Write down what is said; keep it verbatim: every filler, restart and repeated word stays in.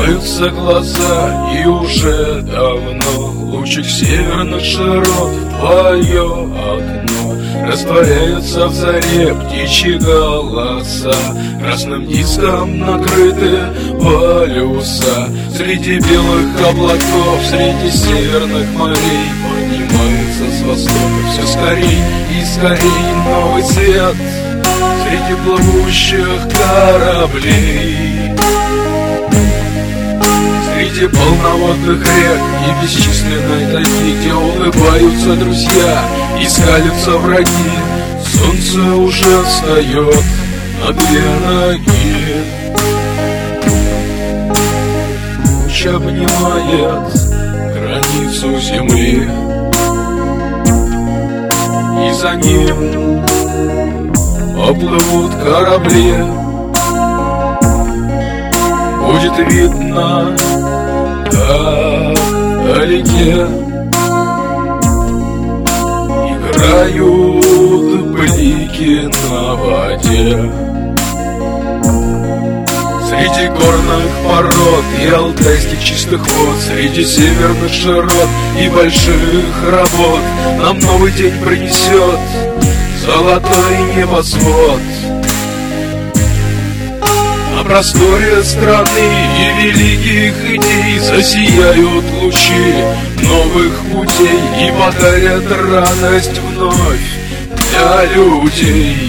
Закрываются глаза, и уже давно лучик северных широт в твое окно растворяются в заре птичьи голоса. Красным диском накрыты полюса. Среди белых облаков, среди северных морей поднимается с востока все скорей и скорей новый свет среди плывущих кораблей. Среди полноводных рек и бесчисленной тайги, где улыбаются друзья и скалятся враги, солнце уже встает на две ноги. Луч обнимает границу земли, и за ним поплывут корабли. Будет видно, как вдалеке играют блики на воде. Среди горных пород и алтайских чистых вод, среди северных широт и больших работ нам новый день принесет золотой небосвод. На просторе страны и великих идей засияют лучи новых путей и подарят радость вновь для людей.